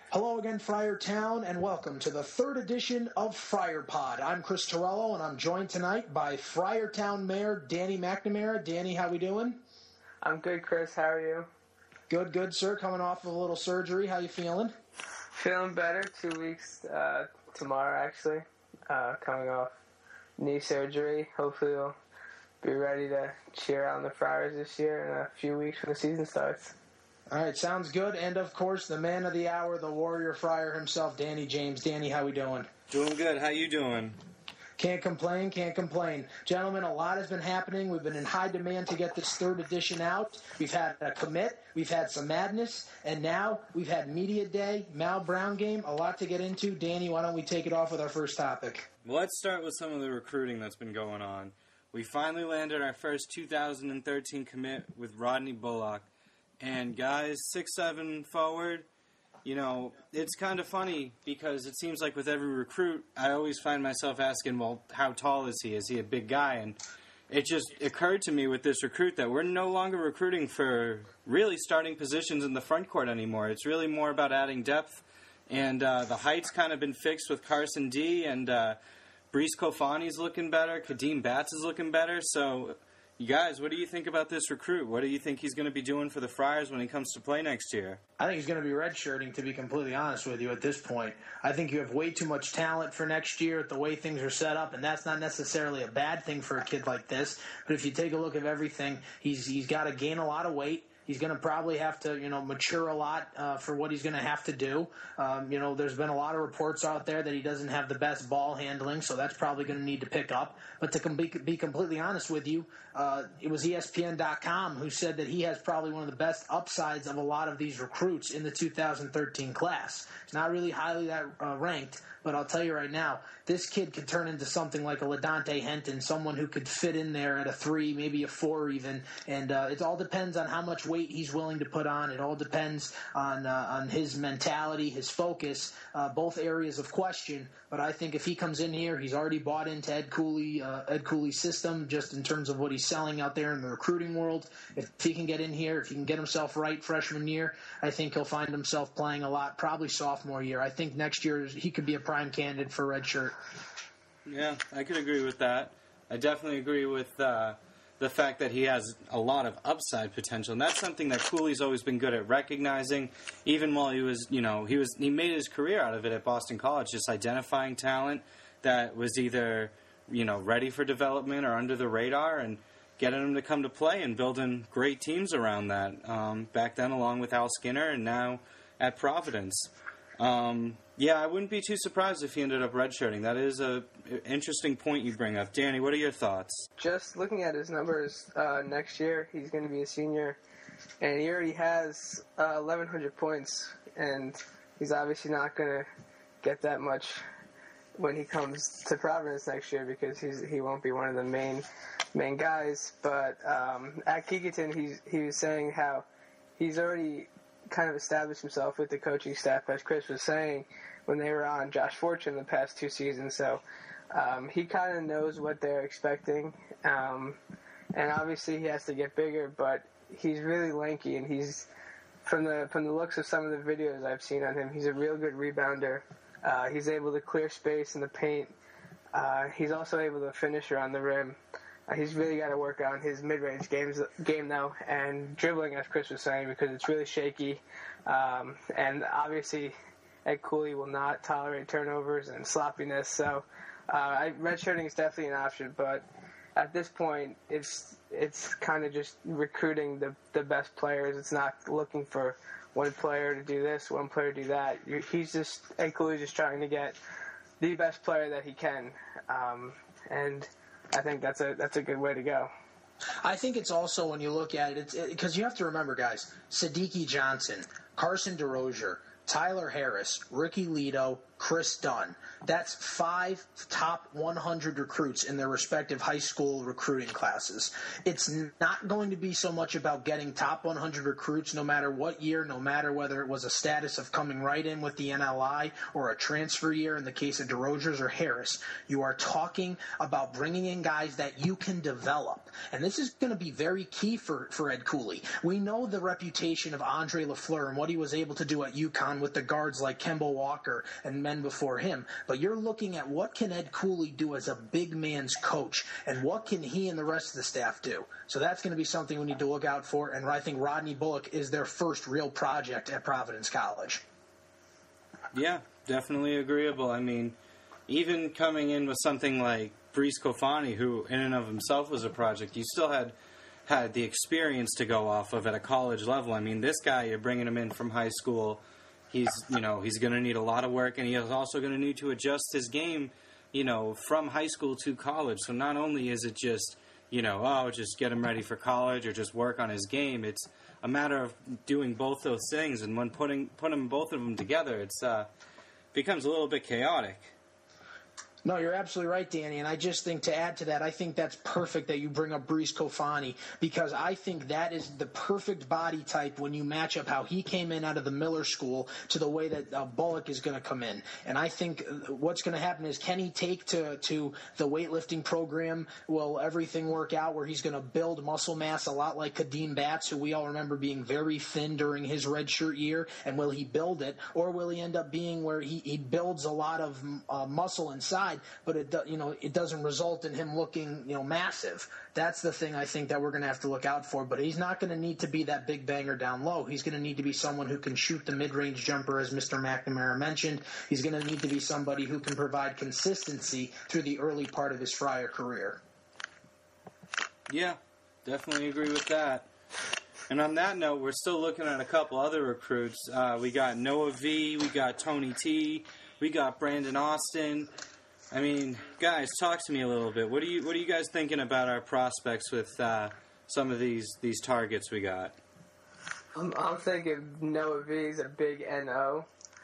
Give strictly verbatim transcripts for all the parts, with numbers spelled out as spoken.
Hello again, Friar Town, and welcome to the third edition of Friar Pod. I'm Chris Torello, and I'm joined tonight by Friar Town Mayor Danny McNamara. Danny, how we doing? I'm good, Chris. How are you? Good, good, sir. Coming off of a little surgery. How you feeling? Feeling better. Two weeks uh, tomorrow, actually. Uh, coming off knee surgery. Hopefully we'll be ready to cheer on the Friars this year in a few weeks when the season starts. All right, sounds good. And, of course, the man of the hour, the Warrior Friar himself, Danny James. Danny, how we doing? Doing good. How you doing? Can't complain, can't complain. Gentlemen, a lot has been happening. We've been in high demand to get this third edition out. We've had a commit, we've had some madness, and now we've had media day, Mal Brown game, a lot to get into. Danny, why don't we take it off with our first topic? Well, let's start with some of the recruiting that's been going on. We finally landed our first two thousand thirteen commit with Rodney Bullock. And guys, six seven forward, you know, it's kind of funny because it seems like with every recruit, I always find myself asking, well, how tall is he? Is he a big guy? And it just occurred to me with this recruit that we're no longer recruiting for really starting positions in the front court anymore. It's really more about adding depth. And uh, the height's kind of been fixed with Carson D. And uh, Brees Kofani's looking better. Kadeem Batts is looking better. So, you guys, what do you think about this recruit? What do you think he's going to be doing for the Friars when he comes to play next year? I think he's going to be redshirting, to be completely honest with you, at this point. I think you have way too much talent for next year, the way things are set up, and that's not necessarily a bad thing for a kid like this. But if you take a look at everything, he's he's got to gain a lot of weight. He's going to probably have to, you know, mature a lot uh, for what he's going to have to do. Um, you know, there's been a lot of reports out there that he doesn't have the best ball handling, so that's probably going to need to pick up. But to com- be, be completely honest with you, uh, it was E S P N dot com who said that he has probably one of the best upsides of a lot of these recruits in the two thousand thirteen class. It's not really highly that uh, ranked, but I'll tell you right now, this kid could turn into something like a LaDante Henton, someone who could fit in there at a three, maybe a four even. And uh, it all depends on how much weight he's willing to put on. It all depends on uh, on his mentality, his focus, uh, both areas of question. But I think if he comes in here, he's already bought into Ed Cooley, uh, Ed Cooley's system, just in terms of what he's selling out there in the recruiting world. If he can get in here, if he can get himself right freshman year, I think he'll find himself playing a lot, probably sophomore year. I think next year he could be a prime candidate for red shirt. Yeah, I could agree with that. I definitely agree with uh, the fact that he has a lot of upside potential, and that's something that Cooley's always been good at recognizing. Even while he was, you know, he was he made his career out of it at Boston College, just identifying talent that was either, you know, ready for development or under the radar, and getting them to come to play and building great teams around that. Um, back then, along with Al Skinner, and now at Providence. Um, yeah, I wouldn't be too surprised if he ended up redshirting. That is a interesting point you bring up. Danny, what are your thoughts? Just looking at his numbers uh, next year, he's going to be a senior, and he already has uh, eleven hundred points, and he's obviously not going to get that much when he comes to Providence next year because he's he won't be one of the main main guys. But um, at Keegaton, he's he was saying how he's already kind of established himself with the coaching staff, as Chris was saying, when they were on Josh Fortune the past two seasons. So um, he kind of knows what they're expecting. Um, and obviously he has to get bigger, but he's really lanky, and he's, from the from the looks of some of the videos I've seen on him, he's a real good rebounder. Uh, he's able to clear space in the paint. Uh, he's also able to finish around the rim. Uh, he's really got to work on his mid-range games, game, though, and dribbling, as Chris was saying, because it's really shaky. Um, and obviously, Ed Cooley will not tolerate turnovers and sloppiness. So, uh, I, redshirting is definitely an option. But at this point, it's it's kind of just recruiting the the best players. It's not looking for one player to do this, one player to do that. You're, he's just Ed Cooley's just trying to get the best player that he can, um, and I think that's a that's a good way to go. I think it's also, when you look at it, it's because it, you have to remember, guys, Sadiki Johnson, Carson DeRozier, Tyler Harris, Ricky Leto, Chris Dunn. That's five top one hundred recruits in their respective high school recruiting classes. It's not going to be so much about getting top one hundred recruits no matter what year, no matter whether it was a status of coming right in with the N L I or a transfer year in the case of DeRozier's or Harris. You are talking about bringing in guys that you can develop. And this is going to be very key for, for Ed Cooley. We know the reputation of Andre LaFleur and what he was able to do at UConn on with the guards like Kemba Walker and men before him. But you're looking at what can Ed Cooley do as a big man's coach, and what can he and the rest of the staff do. So that's going to be something we need to look out for, and I think Rodney Bullock is their first real project at Providence College. Yeah, definitely agreeable. I mean, even coming in with something like Brice Kofani, who in and of himself was a project, you still had had the experience to go off of at a college level. I mean, this guy, you're bringing him in from high school. He's, you know, he's going to need a lot of work, and he is also going to need to adjust his game, you know, from high school to college. So not only is it just, you know, oh, just get him ready for college or just work on his game, it's a matter of doing both those things. And when putting putting both of them together, it's uh, becomes a little bit chaotic. No, you're absolutely right, Danny, and I just think to add to that, I think that's perfect that you bring up Brice Kofani, because I think that is the perfect body type when you match up how he came in out of the Miller School to the way that uh, Bullock is going to come in. And I think what's going to happen is, can he take to, to the weightlifting program? Will everything work out where he's going to build muscle mass a lot like Kadeem Batts, who we all remember being very thin during his redshirt year, and will he build it? Or will he end up being where he, he builds a lot of uh, muscle inside, but it do, you know it doesn't result in him looking you know massive. That's the thing I think that we're going to have to look out for. But he's not going to need to be that big banger down low. He's going to need to be someone who can shoot the mid-range jumper, as Mister McNamara mentioned. He's going to need to be somebody who can provide consistency through the early part of his Friar career. Yeah, definitely agree with that. And on that note, we're still looking at a couple other recruits. Uh, we got Noah V, we got Tony T, we got Brandon Austin. I mean, guys, talk to me a little bit. What are you What are you guys thinking about our prospects with uh, some of these these targets we got? I'm, I'm thinking Noah V is a big N O.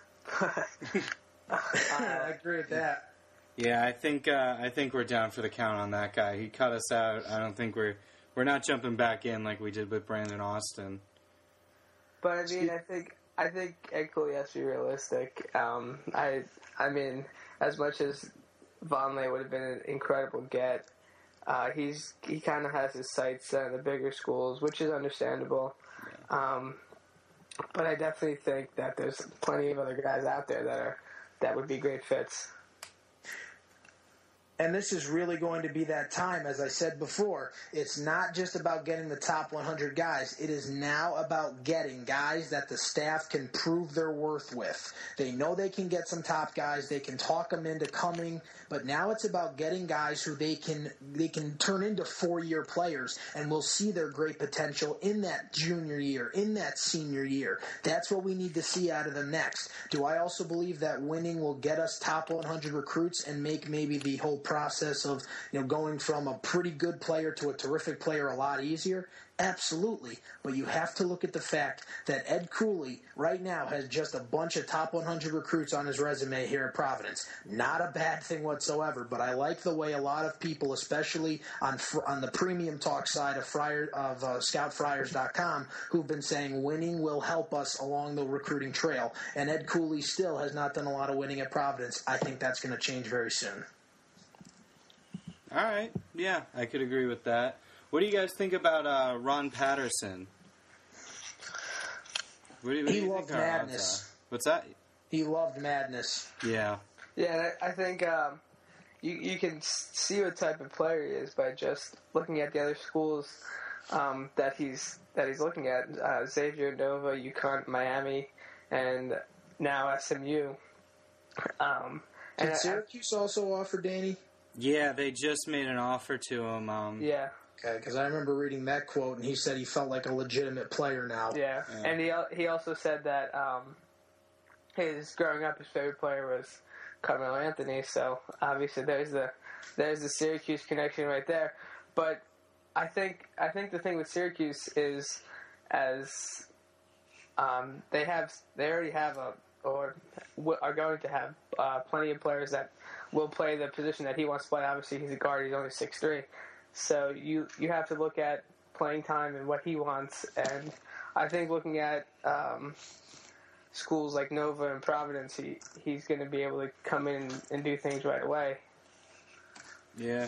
I agree with that. Yeah, I think uh, I think we're down for the count on that guy. He cut us out. I don't think we're we're not jumping back in like we did with Brandon Austin. But I mean, I think I think Ed Cooley has to be realistic. Um, I I mean, as much as Vonleh would have been an incredible get, uh, he's he kind of has his sights set on the bigger schools, which is understandable. Um, but I definitely think that there's plenty of other guys out there that are that would be great fits. And this is really going to be that time, as I said before. It's not just about getting the top one hundred guys. It is now about getting guys that the staff can prove their worth with. They know they can get some top guys. They can talk them into coming. But now it's about getting guys who they can they can turn into four-year players, and we'll see their great potential in that junior year, in that senior year. That's what we need to see out of them next. Do I also believe that winning will get us top one hundred recruits and make maybe the whole process of you know going from a pretty good player to a terrific player a lot easier? Absolutely. But you have to look at the fact that Ed Cooley right now has just a bunch of top one hundred recruits on his resume here at Providence. Not a bad thing whatsoever, but I like the way a lot of people, especially on on the premium talk side of Friar, of uh, Scout Friars dot com, who've been saying winning will help us along the recruiting trail. And Ed Cooley still has not done a lot of winning at Providence. I think that's going to change very soon. All right. Yeah, I could agree with that. What do you guys think about uh, Ron Patterson? What do you, what he do you loved think our odds madness. are? What's that? He loved madness. Yeah. Yeah, I think um, you you can see what type of player he is by just looking at the other schools um, that he's that he's looking at: uh, Xavier, Nova, UConn, Miami, and now S M U. Um, Did and Syracuse I, also offer Danny? Yeah, they just made an offer to him. Um, yeah. Okay, because I remember reading that quote, and he said he felt like a legitimate player now. Yeah, yeah. And he he also said that um, his growing up, his favorite player was Carmelo Anthony. So obviously, there's the there's the Syracuse connection right there. But I think I think the thing with Syracuse is, as um, they have they already have a or are going to have uh, plenty of players that will play the position that he wants to play. Obviously, he's a guard; he's only six three. So you, you have to look at playing time and what he wants. And I think looking at um, schools like Nova and Providence, he, he's going to be able to come in and do things right away. Yeah.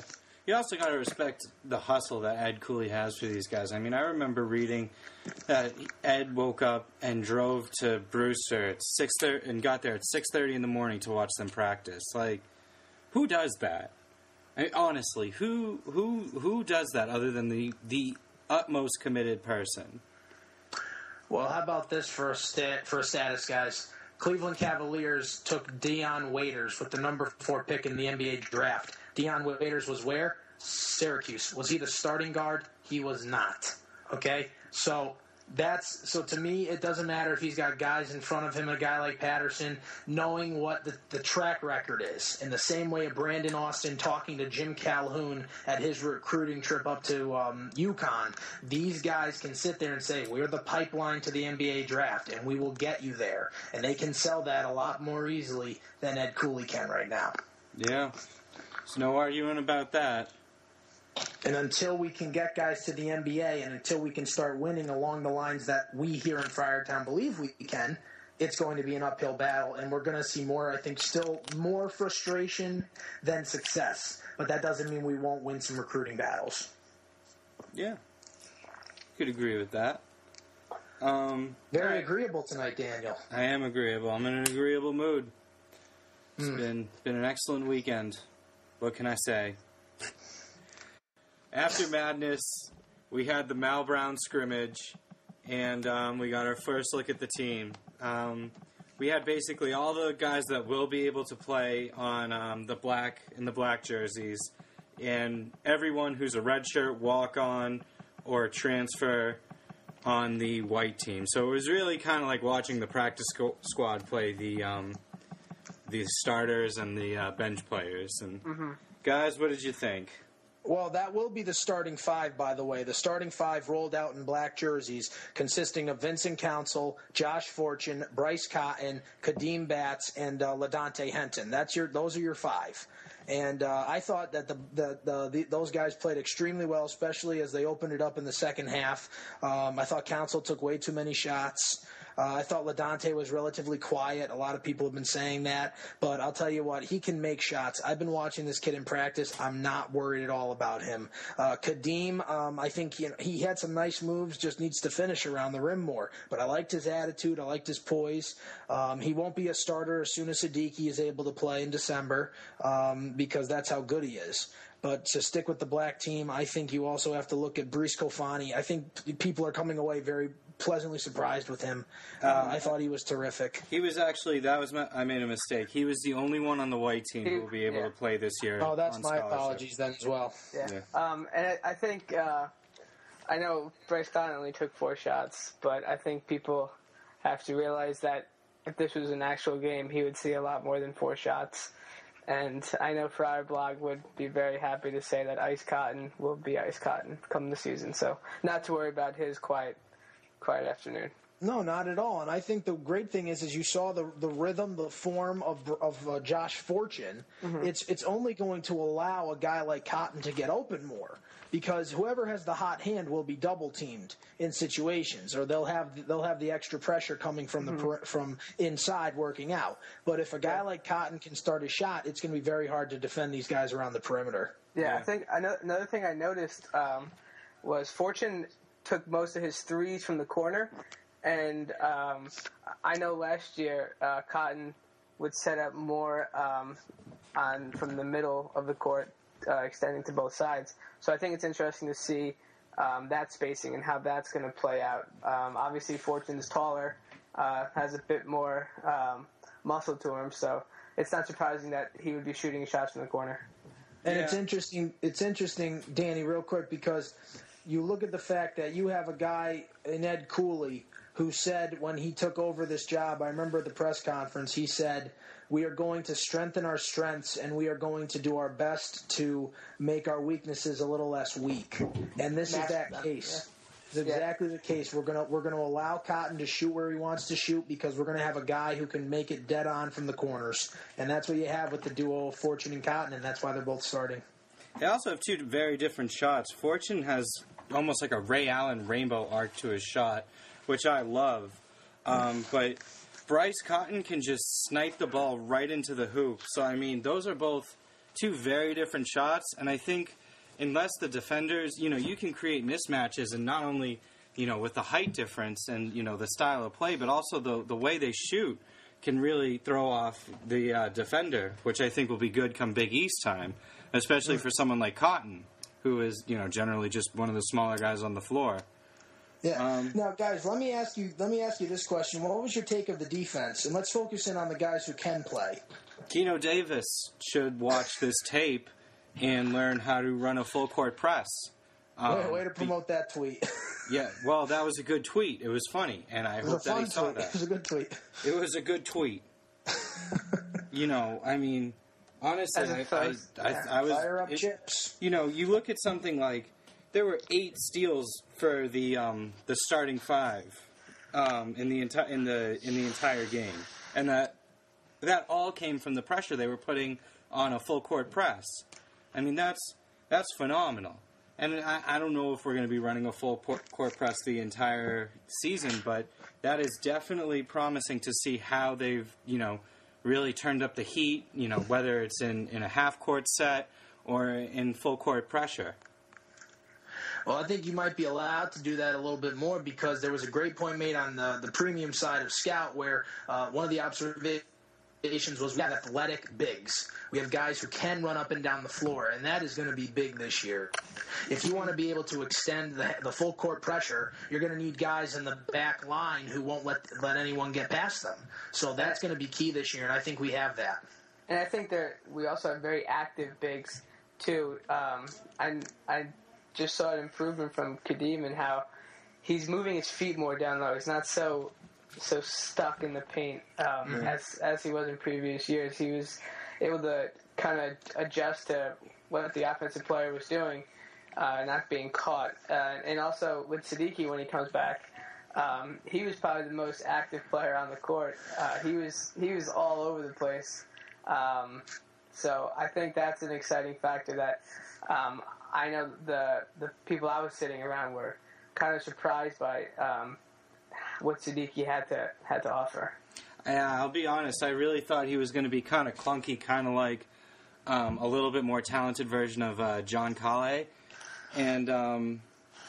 you also got to respect the hustle that Ed Cooley has for these guys. I mean, I remember reading that Ed woke up and drove to Brewster at six thirty and got there at six thirty in the morning to watch them practice. Like, who does that? I mean, honestly, who who who does that other than the the utmost committed person? Well, how about this for a stat, for a status, guys? Cleveland Cavaliers took Dion Waiters with the number four pick in the N B A draft. Dion Waiters was where? Syracuse. Was he the starting guard? He was not. Okay? So that's so to me, it doesn't matter if he's got guys in front of him, a guy like Patterson, knowing what the, the track record is. In the same way of Brandon Austin talking to Jim Calhoun at his recruiting trip up to um, UConn, these guys can sit there and say, we're the pipeline to the N B A draft, and we will get you there. And they can sell that a lot more easily than Ed Cooley can right now. Yeah. There's no arguing about that. And until we can get guys to the N B A and until we can start winning along the lines that we here in Friartown believe we can, it's going to be an uphill battle. And we're going to see more, I think, still more frustration than success. But that doesn't mean we won't win some recruiting battles. Yeah. Could agree with that. Um, Very right. agreeable tonight, Daniel. I am agreeable. I'm in an agreeable mood. It's Mm. been been an excellent weekend. What can I say? After Madness, we had the Mal Brown scrimmage, and um, we got our first look at the team. Um, we had basically all the guys that will be able to play on um, the black in the black jerseys, and everyone who's a redshirt, walk-on, or transfer on the white team. So it was really kind of like watching the practice sco- squad play the um, the starters and the uh, bench players. And Mm-hmm. guys, what did you think? Well, that will be the starting five, by the way. The starting five rolled out in black jerseys, consisting of Vincent Council, Josh Fortune, Bryce Cotton, Kadeem Batts, and uh, LaDante Henton. That's your; those are your five. And uh, I thought that the, the, the, the those guys played extremely well, especially as they opened it up in the second half. Um, I thought Council took way too many shots. Uh, I thought LaDante was relatively quiet. A lot of people have been saying that. But I'll tell you what, he can make shots. I've been watching this kid in practice. I'm not worried at all about him. Uh, Kadeem, um, I think you know, he had some nice moves, just needs to finish around the rim more. But I liked his attitude. I liked his poise. Um, he won't be a starter as soon as Siddiqui is able to play in December um, because that's how good he is. But to stick with the black team, I think you also have to look at Brice Kofani. I think people are coming away very pleasantly surprised with him. Uh, um, I thought he was terrific. He was actually, that was my, I made a mistake. He was the only one on the white team who will be able yeah. to play this year. Oh, that's on my scholarship. apologies then as well. Yeah. Yeah. Um, and I, I think, uh, I know Bryce Cotton only took four shots, but I think people have to realize that if this was an actual game, he would see a lot more than four shots. And I know Friar Blog would be very happy to say that Ice Cotton will be Ice Cotton come the season. So not to worry about his quiet, quiet afternoon. No, not at all. And I think the great thing is, is you saw the the rhythm, the form of of uh, Josh Fortune. Mm-hmm. It's it's only going to allow a guy like Cotton to get open more, because whoever has the hot hand will be double teamed in situations, or they'll have they'll have the extra pressure coming from the mm-hmm. from inside working out. But if a guy like Cotton can start a shot, it's going to be very hard to defend these guys around the perimeter. Yeah, Yeah. I think another thing I noticed um, was Fortune took most of his threes from the corner. And um, I know last year uh, Cotton would set up more um, on from the middle of the court, uh, extending to both sides. So I think it's interesting to see um, that spacing and how that's going to play out. Um, obviously, Fortune's taller, uh, has a bit more um, muscle to him, so it's not surprising that he would be shooting shots from the corner. And Yeah. it's interesting. It's interesting, Danny, real quick, because you look at the fact that you have a guy in Ed Cooley who said when he took over this job, I remember at the press conference, he said, we are going to strengthen our strengths and we are going to do our best to make our weaknesses a little less weak. And this Match is that them, case. yeah. It's exactly the case. We're gonna we're gonna allow Cotton to shoot where he wants to shoot because we're gonna have a guy who can make it dead on from the corners. And that's what you have with the duo of Fortune and Cotton, and that's why they're both starting. They also have two very different shots. Fortune has almost like a Ray Allen rainbow arc to his shot, which I love. Um, but Bryce Cotton can just snipe the ball right into the hoop. So, I mean, those are both two very different shots. And I think unless the defenders, you know, you can create mismatches, and not only, you know, with the height difference and, you know, the style of play, but also the the way they shoot can really throw off the uh, defender, which I think will be good come Big East time, especially for someone like Cotton, who is, you know, generally just one of the smaller guys on the floor. Yeah. Um, now, guys, let me ask you. Let me ask you this question. What was your take of the defense? And let's focus in on the guys who can play. Keno Davis should watch this tape and learn how to run a full court press. Um, way, way to promote that tweet. Yeah, well, that was a good tweet. It was funny, and I It was hope a that fun he saw tweet. that. It was a good tweet. It was a good tweet. You know, I mean, honestly, As a I, I, first, I, yeah. I was. Fire up it- chips. You know, you look at something like there were eight steals for the um, the starting five um, in the entire in the in the entire game, and that that all came from the pressure they were putting on a full court press. I mean, that's that's phenomenal. And I, I don't know if we're going to be running a full por- court press the entire season, but that is definitely promising to see how they've, you know, really turned up the heat, you know, whether it's in, in a half-court set or in full court pressure. Well, I think you might be allowed to do that a little bit more because there was a great point made on the, the premium side of Scout where uh, one of the observations was we have athletic bigs. We have guys who can run up and down the floor, and that is going to be big this year. If you want to be able to extend the, the full court pressure, you're going to need guys in the back line who won't let let anyone get past them. So that's going to be key this year, and I think we have that. And I think that we also have very active bigs too. Um, I I just saw an improvement from Kadeem and how he's moving his feet more down low. He's not so so stuck in the paint um, mm-hmm. as as he was in previous years. He was able to kind of adjust to what the offensive player was doing, uh, not being caught. Uh, and also with Saddiqui when he comes back, um, he was probably the most active player on the court. Uh, he was he was all over the place. Um, so I think that's an exciting factor that um, I know the the people I was sitting around were kind of surprised by um, what Saddiqui had to had to offer. Yeah, I'll be honest. I really thought he was going to be kind of clunky, kind of like um, a little bit more talented version of uh, John Calais, and um,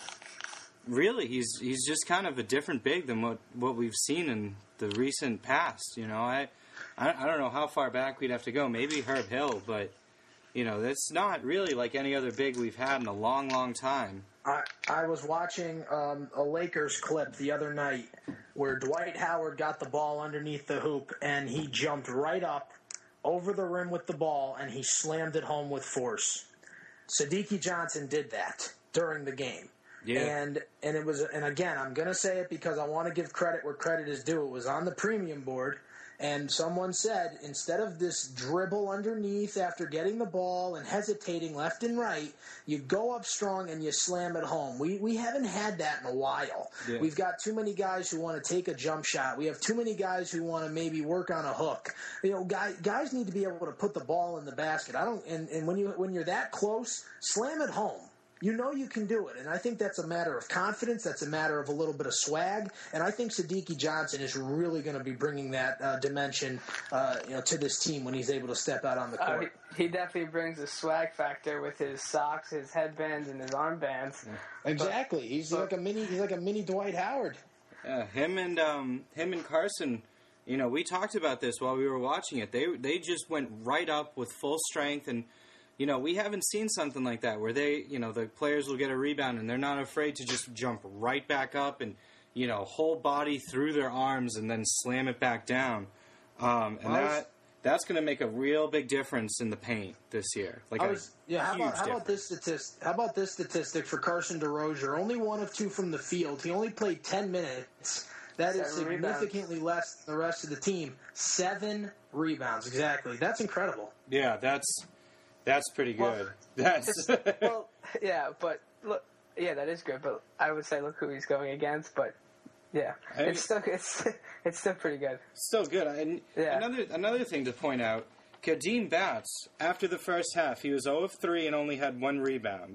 really, he's he's just kind of a different big than what, what we've seen in the recent past. You know, I, I I don't know how far back we'd have to go. Maybe Herb Hill, but you know, that's not really like any other big we've had in a long, long time. I, I was watching um, a Lakers clip the other night where Dwight Howard got the ball underneath the hoop and he jumped right up over the rim with the ball and he slammed it home with force. Saddiqui Johnson did that during the game. Yeah. And and it was and again, I'm going to say it because I want to give credit where credit is due. It was on the premium board. And someone said, instead of this dribble underneath after getting the ball and hesitating left and right, you go up strong and you slam it home. We we haven't had that in a while. Yeah. We've got too many guys who want to take a jump shot. We have too many guys who want to maybe work on a hook. You know, guys, guys need to be able to put the ball in the basket. I don't. And, and when you when you're that close, slam it home. You know you can do it, and I think that's a matter of confidence. That's a matter of a little bit of swag, and I think Saddiqui Johnson is really going to be bringing that uh, dimension, uh, you know, to this team when he's able to step out on the court. Uh, he, he definitely brings a swag factor with his socks, his headbands, and his armbands. Exactly, he's but, like a mini, he's like a mini Dwight Howard. Yeah, him and um, him and Carson. You know, we talked about this while we were watching it. They they just went right up with full strength and. You know, we haven't seen something like that where they, you know, the players will get a rebound and they're not afraid to just jump right back up and, you know, whole body through their arms and then slam it back down. Um, and I was, that that's going to make a real big difference in the paint this year. Like I a was, yeah. How huge about how about this statistic? How about this statistic for Carson DeRozier? Only one of two from the field. He only played ten minutes. That is Seven significantly rebounds. less than the rest of the team. Seven rebounds, exactly. That's incredible. Yeah, that's that's pretty good. Well, that's well, yeah, but look, yeah, that is good. But I would say look who he's going against. But yeah, I- it's still it's it's still pretty good. still good. And Yeah. another another thing to point out, Kadeem Batts, after the first half, he was zero of three and only had one rebound.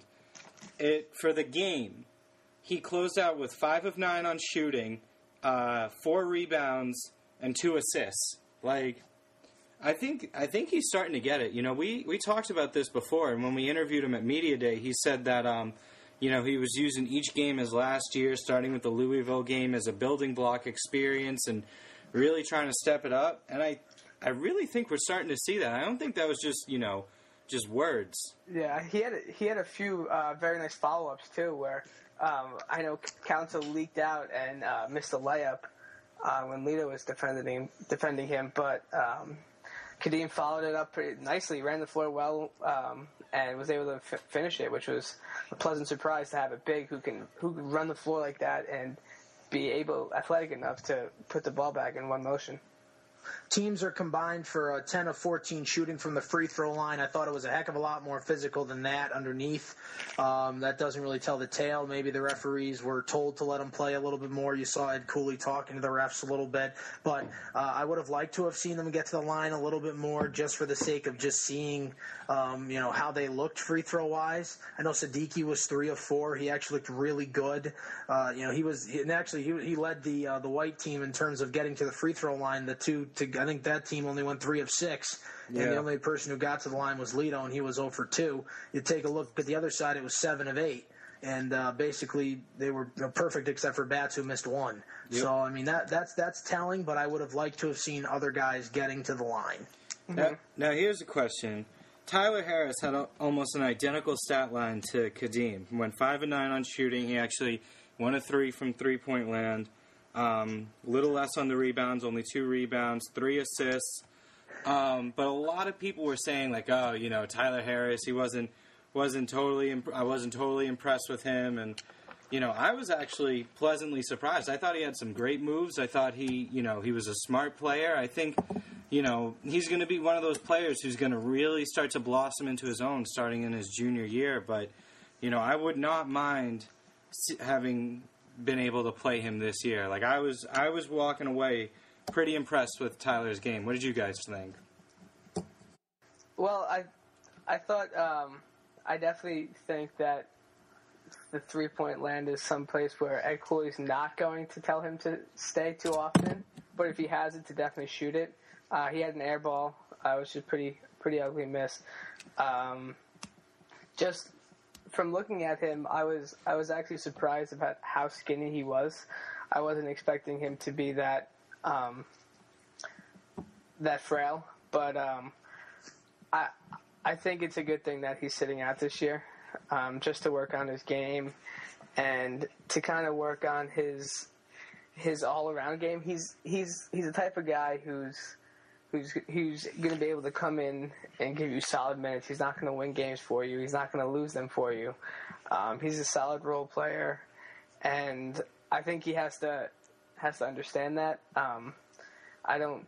It for the game, he closed out with five of nine on shooting, uh, four rebounds, and two assists. Like, I think I think he's starting to get it. You know, we, we talked about this before, and when we interviewed him at Media Day, he said that um, you know, he was using each game as last year, starting with the Louisville game as a building block experience, and really trying to step it up. And I I really think we're starting to see that. I don't think that was just you know just words. Yeah, he had a, he had a few uh, very nice follow ups too, where um, I know Council leaked out and uh, missed a layup uh, when Lito was defending him, defending him, but. Um, Kadeem followed it up pretty nicely, ran the floor well, um, and was able to f- finish it, which was a pleasant surprise to have a big who can who can run the floor like that and be able, athletic enough to put the ball back in one motion. Teams are combined for a ten of fourteen shooting from the free throw line. I thought it was a heck of a lot more physical than that underneath. Um, that doesn't really tell the tale. Maybe the referees were told to let them play a little bit more. You saw Ed Cooley talking to the refs a little bit. But uh, I would have liked to have seen them get to the line a little bit more just for the sake of just seeing um, you know, how they looked free throw wise. I know Sadiki was three of four. He actually looked really good. Uh, you know, he was and actually he, he led the uh, the white team in terms of getting to the free throw line. The two to I think that team only went three of six, and yeah. the only person who got to the line was Lito, and he was zero for two. You take a look at the other side; it was seven of eight, and uh, basically they were perfect except for Bats, who missed one. Yep. So I mean that that's that's telling, but I would have liked to have seen other guys getting to the line. Mm-hmm. Now, now here's a question. Tyler Harris had a, almost an identical stat line to Kadeem. He went five and nine on shooting. He actually one of three from three-point land. Um, little less on the rebounds, only two rebounds, three assists. Um, but a lot of people were saying like, oh, you know, Tyler Harris, he wasn't wasn't totally. Imp- I wasn't totally impressed with him, and you know, I was actually pleasantly surprised. I thought he had some great moves. I thought he, you know, he was a smart player. I think, you know, he's going to be one of those players who's going to really start to blossom into his own starting in his junior year. But you know, I would not mind having been able to play him this year. Like I was I was walking away pretty impressed with Tyler's game. What did you guys think? Well, I I thought um, I definitely think that the three-point land is someplace where Ed Cooley's not going to tell him to stay too often, but if he has it, to definitely shoot it. Uh, he had an air ball, uh, which is pretty pretty ugly miss. Um, just From looking at him, I was I was actually surprised about how skinny he was. I wasn't expecting him to be that um, that frail, but um, I I think it's a good thing that he's sitting out this year, um, just to work on his game and to kind of work on his his all around game. He's he's he's the type of guy who's. Who's, who's going to be able to come in and give you solid minutes. He's not going to win games for you. He's not going to lose them for you. Um, he's a solid role player, and I think he has to has to understand that. Um, I don't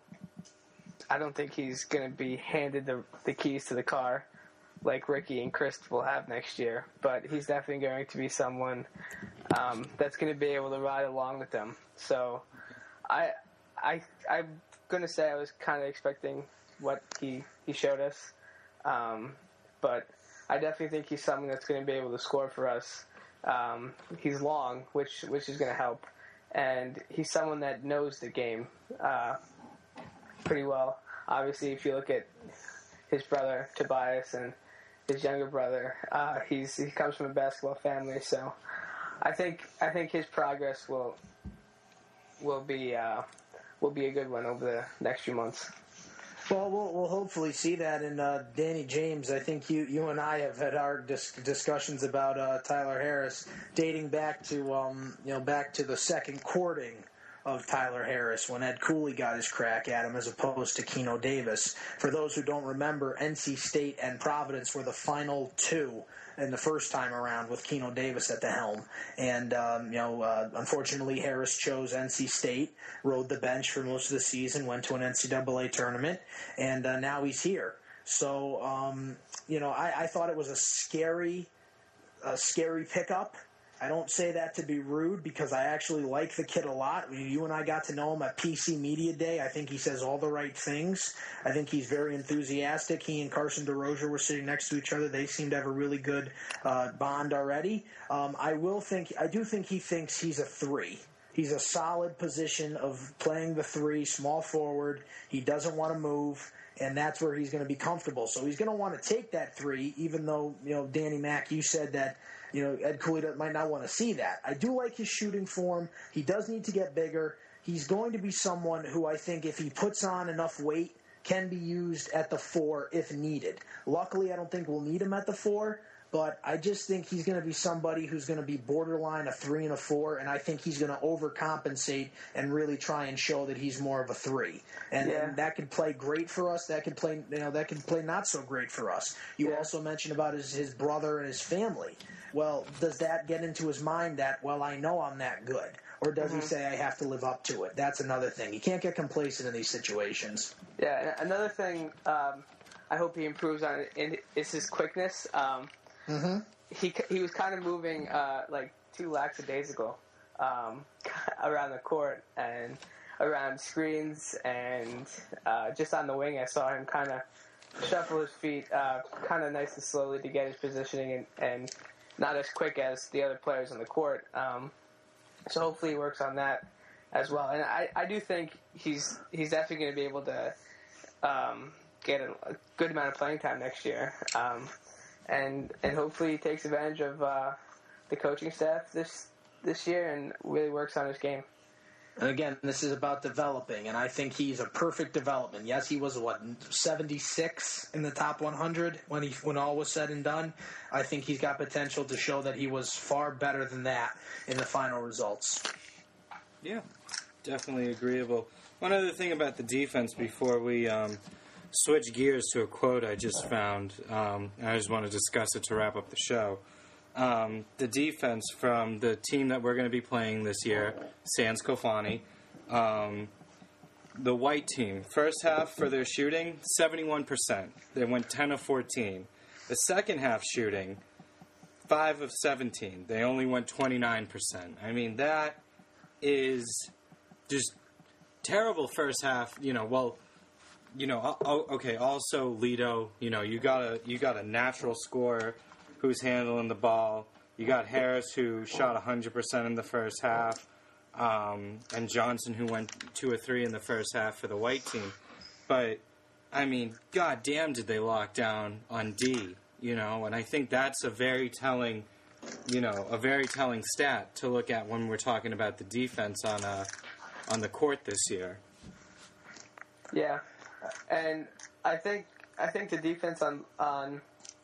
I don't think he's going to be handed the the keys to the car like Ricky and Chris will have next year, but he's definitely going to be someone um, that's going to be able to ride along with them. So I I I. going to say I was kind of expecting what he, he showed us, um, but I definitely think he's someone that's going to be able to score for us. Um, he's long, which which is going to help, and he's someone that knows the game uh, pretty well. Obviously, if you look at his brother Tobias and his younger brother, uh, he's he comes from a basketball family, so I think I think his progress will will be. Uh, will be a good one over the next few months. Well, we'll, we'll hopefully see that. And uh, Danny James, I think you you and I have had our dis- discussions about uh, Tyler Harris dating back to um, you know back to the second courting of Tyler Harris when Ed Cooley got his crack at him as opposed to Keno Davis. For those who don't remember, N C State and Providence were the final two in the first time around with Keno Davis at the helm. And, um, you know, uh, unfortunately, Harris chose N C State, rode the bench for most of the season, went to an N C double A tournament, and uh, now he's here. So, um, you know, I, I thought it was a scary, a scary pickup. I don't say that to be rude because I actually like the kid a lot. You and I got to know him at P C Media Day. I think he says all the right things. I think he's very enthusiastic. He and Carson DeRozier were sitting next to each other. They seem to have a really good uh, bond already. Um, I will think, I do think he thinks he's a three. He's a solid position of playing the three, small forward. He doesn't want to move, and that's where he's going to be comfortable. So he's going to want to take that three, even though, you know, Danny Mac, you said that, you know, Ed Cooley might not want to see that. I do like his shooting form. He does need to get bigger. He's going to be someone who I think if he puts on enough weight can be used at the four if needed. Luckily, I don't think we'll need him at the four, but I just think he's going to be somebody who's going to be borderline a three and a four, and I think he's going to overcompensate and really try and show that he's more of a three. And, Yeah. and that could play great for us. That could play, you know, that could play not so great for us. You Yeah. also mentioned about his, his brother and his family. Well, does that get into his mind that, well, I know I'm that good? Or does Mm-hmm. he say I have to live up to it? That's another thing. You can't get complacent in these situations. Yeah, and another thing um, I hope he improves on in, is his quickness. Um, Mm-hmm. he he was kind of moving uh, like two lackadaisical um, around the court and around screens and uh, just on the wing. I saw him kind of shuffle his feet, uh, kind of nice and slowly to get his positioning and, and not as quick as the other players on the court. Um, so hopefully he works on that as well. And I, I do think he's he's definitely going to be able to um, get a, a good amount of playing time next year. Um, and and hopefully he takes advantage of uh, the coaching staff this this year and really works on his game. And again, this is about developing, and I think he's a perfect development. Yes, he was, what, seventy-six in the top one hundred when he when all was said and done. I think he's got potential to show that he was far better than that in the final results. Yeah, definitely agreeable. One other thing about the defense before we um, switch gears to a quote I just found, um, and I just want to discuss it to wrap up the show. Um, the defense from the team that we're going to be playing this year, Sans Kofani, um, the white team, first half for their shooting, seventy-one percent. They went ten of fourteen. The second half shooting, five of seventeen. They only went twenty-nine percent. I mean, that is just terrible first half, you know, well, you know, oh, okay, also Lido, you know, you got a you got a natural scorer who's handling the ball. You got Harris, who shot one hundred percent in the first half, um, and Johnson, who went two or three in the first half for the white team. But, I mean, god damn did they lock down on D, you know, and I think that's a very telling, you know, a very telling stat to look at when we're talking about the defense on uh, on the court this year. Yeah, and I think I think the defense on on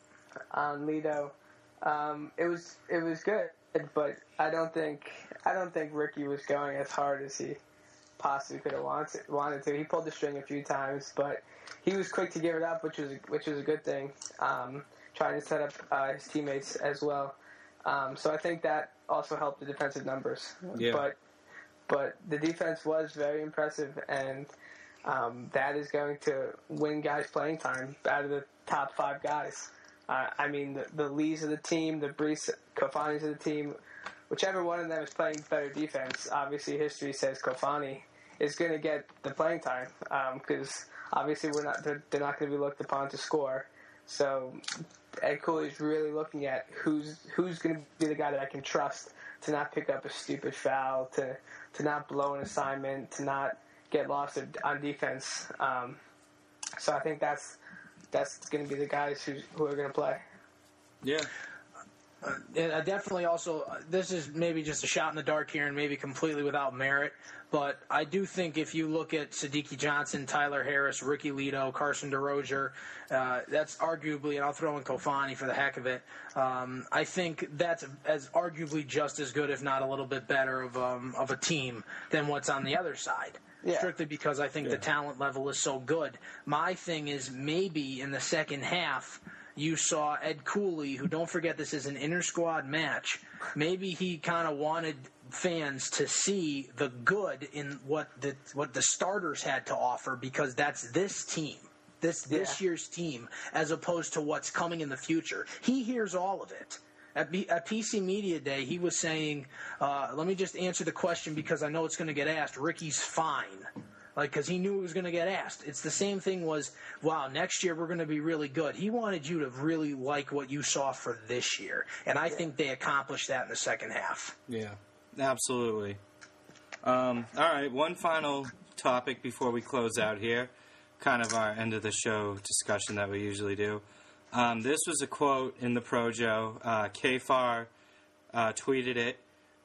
on Lido, um, it was it was good, but I don't think I don't think Ricky was going as hard as he possibly could have wanted wanted to. He pulled the string a few times, but he was quick to give it up, which was which was a good thing. Um, trying to set up uh, his teammates as well. Um, so I think that also helped the defensive numbers. Yeah. But but the defense was very impressive, and um, that is going to win guys playing time out of the top five guys. Uh, I mean, the, the Lees of the team, the Brees Kofanis of the team, whichever one of them is playing better defense, obviously history says Kofani is going to get the playing time because um, obviously we're not they're, they're not going to be looked upon to score. So Ed Cooley's really looking at who's who's going to be the guy that I can trust to not pick up a stupid foul, to to not blow an assignment, to not get lost on defense. Um, so I think that's that's going to be the guys who who are going to play. Yeah. Uh, and I definitely also, uh, this is maybe just a shot in the dark here and maybe completely without merit, but I do think if you look at Sadiki Johnson, Tyler Harris, Ricky Lido, Carson DeRozier, uh, that's arguably, and I'll throw in Kofani for the heck of it, um, I think that's as arguably just as good, if not a little bit better, of um, of a team than what's on the other side. Yeah. Strictly because I think Yeah. the talent level is so good. My thing is maybe in the second half, you saw Ed Cooley, who, don't forget, this is an inter-squad match. Maybe he kind of wanted fans to see the good in what the what the starters had to offer, because that's this team, this this Yeah. year's team, as opposed to what's coming in the future. He hears all of it. At, B, at P C Media Day, he was saying, uh, let me just answer the question because I know it's going to get asked. Ricky's fine. Like, because he knew it was going to get asked. It's the same thing was, wow, next year we're going to be really good. He wanted you to really like what you saw for this year. And I think they accomplished that in the second half. Yeah, absolutely. Um, all right, one final topic before we close out here. Kind of our end of the show discussion that we usually do. Um, this was a quote in the Projo. Uh, K F A R uh, tweeted it.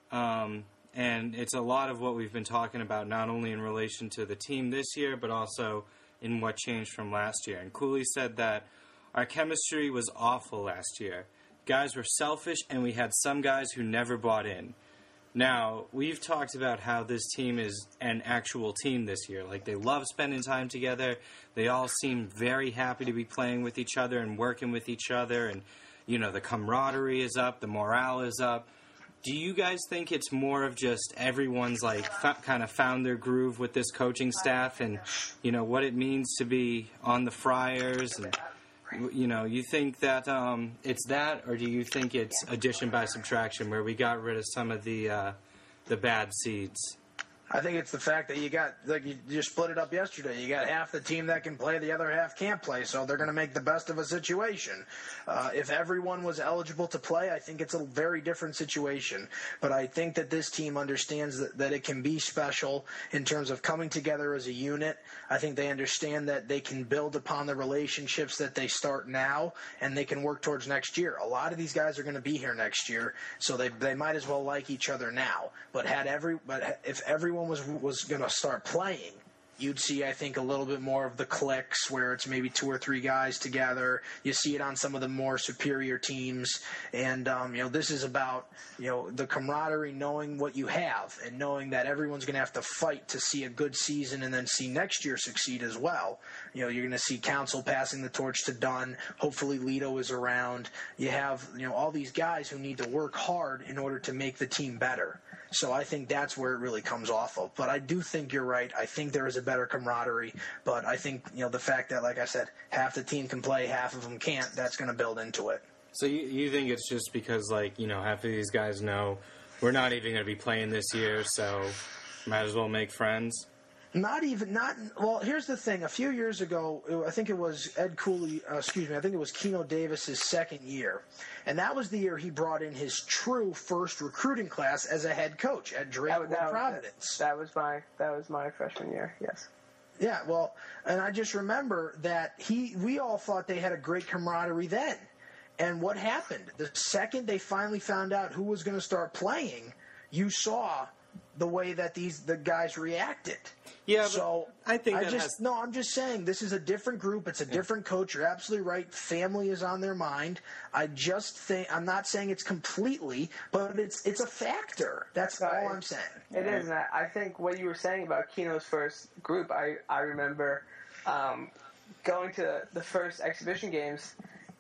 Um, and it's a lot of what we've been talking about, not only in relation to the team this year, but also in what changed from last year. And Cooley said that our chemistry was awful last year. Guys were selfish, and we had some guys who never bought in. Now, we've talked about how this team is an actual team this year. Like, they love spending time together. They all seem very happy to be playing with each other and working with each other. And, you know, the camaraderie is up. The morale is up. Do you guys think it's more of just everyone's, like, f- kind of found their groove with this coaching staff and, you know, what it means to be on the Friars? And, you know, you think that um, it's that, or do you think it's addition by subtraction where we got rid of some of the uh, the bad seeds? I think it's the fact that you got, like you just split it up yesterday. You got half the team that can play, the other half can't play, so they're going to make the best of a situation. Uh, if everyone was eligible to play, I think it's a very different situation. But I think that this team understands that, that it can be special in terms of coming together as a unit. I think they understand that they can build upon the relationships that they start now, and they can work towards next year. A lot of these guys are going to be here next year, so they they might as well like each other now. But had every but if everyone was was going to start playing, you'd see, I think, a little bit more of the cliques where it's maybe two or three guys together. You see it on some of the more superior teams. And, um, you know, this is about, you know, the camaraderie, knowing what you have and knowing that everyone's going to have to fight to see a good season and then see next year succeed as well. You know, you're going to see Council passing the torch to Dunn. Hopefully Lito is around. You have, you know, all these guys who need to work hard in order to make the team better. So I think that's where it really comes off of. But I do think you're right. I think there is a better camaraderie. But I think, you know, the fact that, like I said, half the team can play, half of them can't, that's going to build into it. So you, you think it's just because, like, you know, half of these guys know we're not even going to be playing this year, so might as well make friends? Not even, not, well, here's the thing. A few years ago, I think it was Ed Cooley, uh, excuse me, I think it was Keno Davis's second year. And that was the year he brought in his true first recruiting class as a head coach at Drake that, Providence. That was my, that was my freshman year, yes. Yeah, well, and I just remember that he, we all thought they had a great camaraderie then. And what happened? The second they finally found out who was going to start playing, you saw the way that these the guys reacted. Yeah, so I think I that just has... no. I'm just saying this is a different group. It's a different coach. You're absolutely right. Family is on their mind. I just think I'm not saying it's completely, but it's it's a factor. That's right. all I'm saying. It is, and I think what you were saying about Keno's first group, I I remember um, going to the first exhibition games,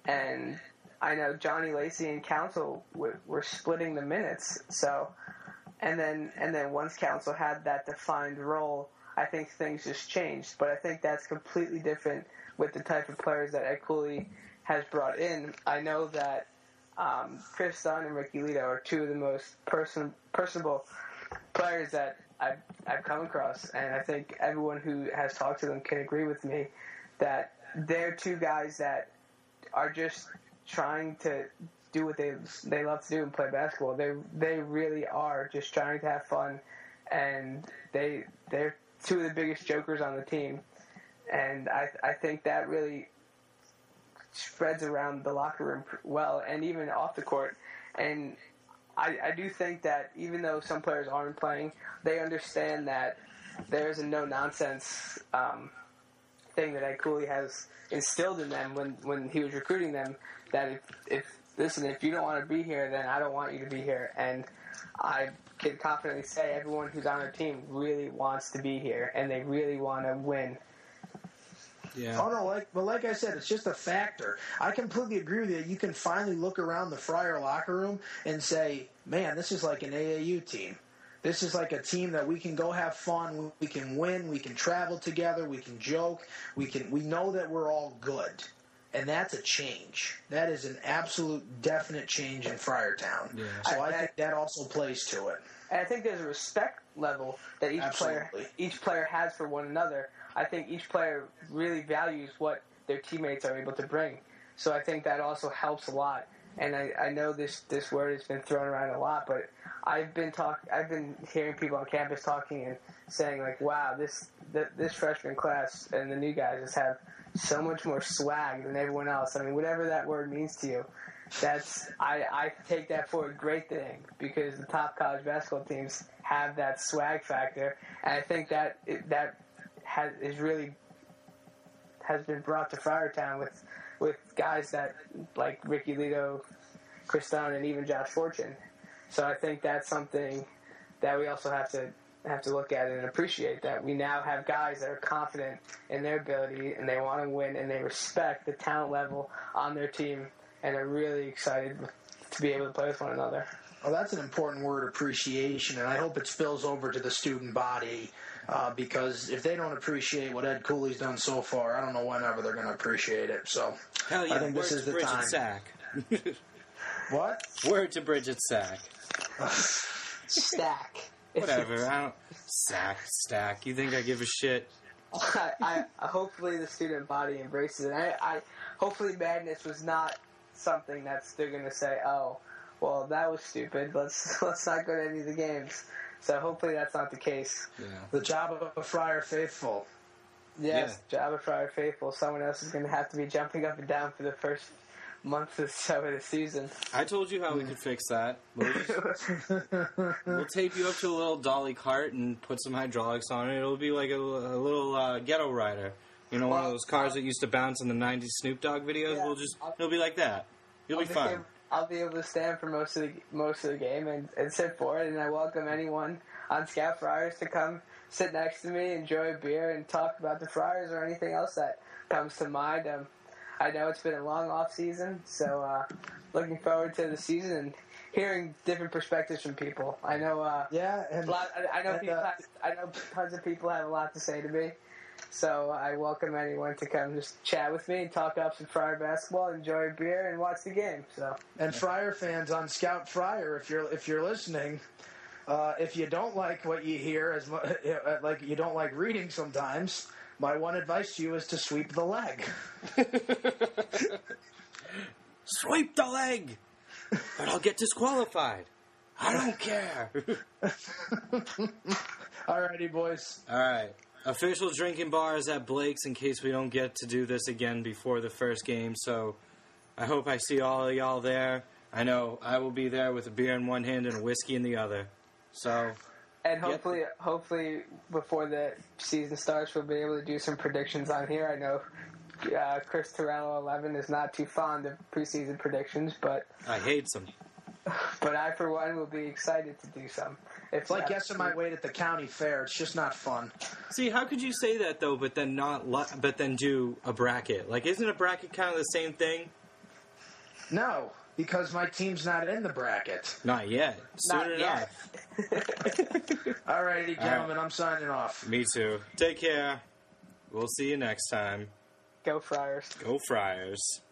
and I know Johnny Lacey and Council were, were splitting the minutes. So, and then and then once Council had that defined role, I think things just changed. But I think that's completely different with the type of players that Ed Cooley has brought in. I know that um, Chris Dunn and Ricky Lito are two of the most person, personable players that I've, I've come across. And I think everyone who has talked to them can agree with me that they're two guys that are just trying to do what they they love to do and play basketball. They they really are just trying to have fun, and they they're two of the biggest jokers on the team, and I I think that really spreads around the locker room well, and even off the court. And I I do think that even though some players aren't playing, they understand that there's a no nonsense um, thing that Ed Cooley has instilled in them when when he was recruiting them. That if, if listen, if you don't want to be here, then I don't want you to be here. And I can confidently say everyone who's on our team really wants to be here, and they really want to win. Yeah. Oh no, like but like I said, it's just a factor. I completely agree with you. You can finally look around the Friar locker room and say, "Man, this is like an A A U team. This is like a team that we can go have fun. We can win. We can travel together. We can joke. We can. We know that we're all good." And that's a change. That is an absolute definite change in Friartown. Yeah. So I, I think that also plays to it. And I think there's a respect level that each Absolutely. player each player has for one another. I think each player really values what their teammates are able to bring. So I think that also helps a lot and I, I know this, this word has been thrown around a lot, but I've been talk I've been hearing people on campus talking and saying like, wow, this th- this freshman class and the new guys just have so much more swag than everyone else. I mean, whatever that word means to you, that's I, I take that for a great thing, because the top college basketball teams have that swag factor, and I think that it, that has is really has been brought to Friartown with with guys that like Ricky Lito, Chris Dunn, and even Josh Fortune. So I think that's something that we also have to have to look at and appreciate, that we now have guys that are confident in their ability and they want to win and they respect the talent level on their team and are really excited to be able to play with one another. Well, that's an important word, appreciation, and I hope it spills over to the student body, uh, because if they don't appreciate what Ed Cooley's done so far, I don't know whenever they're going to appreciate it. So Hell yeah, I think this word is to the Bridget time. Sack. What? Word to Bridget Sack. Stack. Whatever. I don't. Sack, stack. You think I give a shit? I, I hopefully the student body embraces it. I, I hopefully madness was not something that's they're going to say, oh, well, that was stupid. Let's let's not go to any of the games. So hopefully that's not the case. Yeah. The job of a Friar Faithful. Yes, job of Friar Faithful. Someone else is going to have to be jumping up and down for the first month or so of the season. I told you how we could fix that. We'll, just, we'll tape you up to a little dolly cart and put some hydraulics on it. It'll be like a, a little uh, ghetto rider. You know, one of those cars that used to bounce in the nineties Snoop Dogg videos? Yeah, we'll just, I'll, it'll be like that. You'll I'll be fine. Able, I'll be able to stand for most of the most of the game and, and sit for it, and I welcome anyone on Scout Friars to come sit next to me, enjoy a beer, and talk about the Friars or anything else that comes to mind. Um, I know it's been a long off season, so uh, looking forward to the season and hearing different perspectives from people. I know, uh, Yeah, and a lot, I, I know, and, people uh, have, I know tons of people have a lot to say to me. So I welcome anyone to come just chat with me and talk up some Friar basketball, enjoy a beer, and watch the game. So and Friar fans on Scout Friar, if you're if you're listening, uh, if you don't like what you hear, as mu- like you don't like reading sometimes, my one advice to you is to sweep the leg. Sweep the leg! But I'll get disqualified. I don't care. Alrighty, boys. All right. Official drinking bar is at Blake's in case we don't get to do this again before the first game. So I hope I see all of y'all there. I know I will be there with a beer in one hand and a whiskey in the other. So and hopefully, hopefully before the season starts, we'll be able to do some predictions on here. I know uh, Chris Torello eleven is not too fond of preseason predictions, but I hate some. but I for one will be excited to do some. It's like guessing my weight at the county fair. It's just not fun. See, how could you say that though, but then not, li- but then do a bracket? Like, isn't a bracket kind of the same thing? No, because my team's not in the bracket. Not yet. Soon Not enough. yet. Alrighty, gentlemen, I'm signing off. Me too. Take care. We'll see you next time. Go Friars. Go Friars.